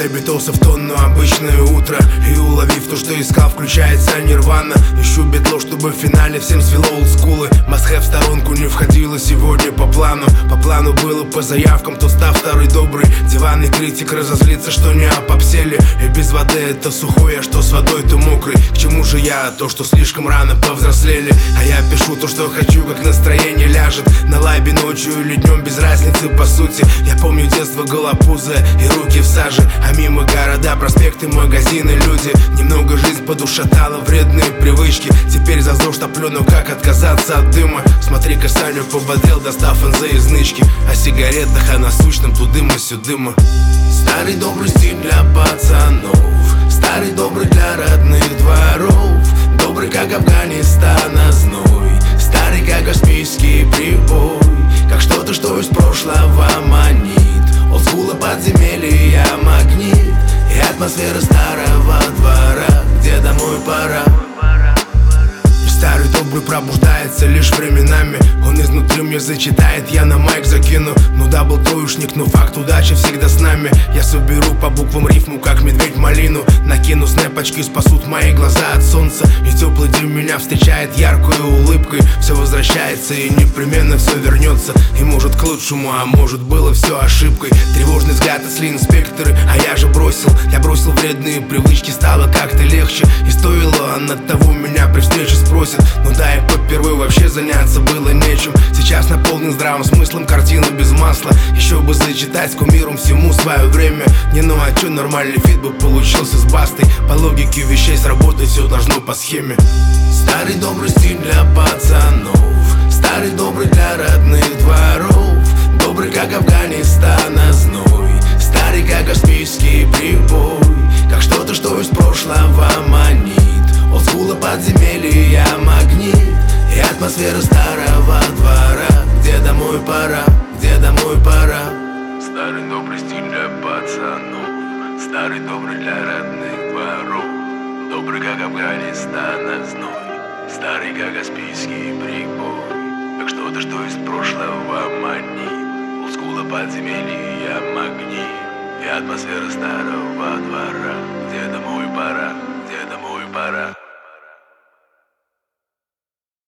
Битоса в тонну, обычное утро. И уловив то, что искал, включается нирвана. Ищу битло, чтобы в финале всем свело олдскулы. Must-have в сторонку не входило сегодня по плану. По плану было по заявкам, то став второй добрый. Диванный критик разозлится, что не опопсели. И без воды это сухой, а что с водой, то мокрый. К чему же я? То, что слишком рано повзрослели. А я пишу то, что хочу, как настроение ляжет. На лайбе ночью или днем, без разницы по сути. Я помню детство голопузое и руки в саже. А мимо города, проспекты, магазины, люди. Немного жизнь подушатала, вредные привычки. Теперь за ЗОЖ топлю, но как отказаться от дыма? Смотри-ка, Саню пободрил, достав НЗ из нычки. О сигаретах, о насущном, тудыма-сюдыма. Старый добрый стиль для пацанов, старый добрый для родных дворов. Добрый, как Афганистан, зной. Старый, как Каспийский прибой. Как что-то, что из прошлого манит. Олдскула, подземелья, магнит. И атмосфера старого двора, где домой пора. И старый добрый пробуждается лишь временами. Он изнутри мне зачитает, я на майк закину. Ну да, был троечник, но факт удачи всегда с нами. Я соберу по буквам рифму, как медведь малину. Накину снэпочки, спасут мои глаза от солнца. И теплый день меня встречает яркой улыбкой. Все возвращается и непременно все вернется. И может к лучшему, а может было все ошибкой. Тревожный взгляд отсли инспекторы, а я же бросил. Я бросил вредные привычки, стало как-то легче. И стоило она того, меня при встрече спросит. Ну да, и попервые вообще заняться было нечем. Сейчас наполнен здравым смыслом, картина без масла. Еще бы зачитать с кумиром всему свое время. Не, ну а чё, нормальный фит бы получился с бастой. По логике вещей сработать все должно по схеме. Старый добрый стиль для пацанов, старый добрый для родных дворов. Добрый, как Афганистан, зной. Старый, как Каспийский прибой. Как что-то, что из прошлого манит. Олдскула, подземелья, магнит. И атмосфера старого двора, где домой пора, где домой пора. Старый добрый стиль для пацанов, старый добрый для родных дворов. Добрый, как Афганистан, зной. Старый, как Каспийский прибой. Как что-то, что из прошлого манит. Олдскула, подземелья, магнит. И атмосфера старого двора, где домой пора, где домой пора.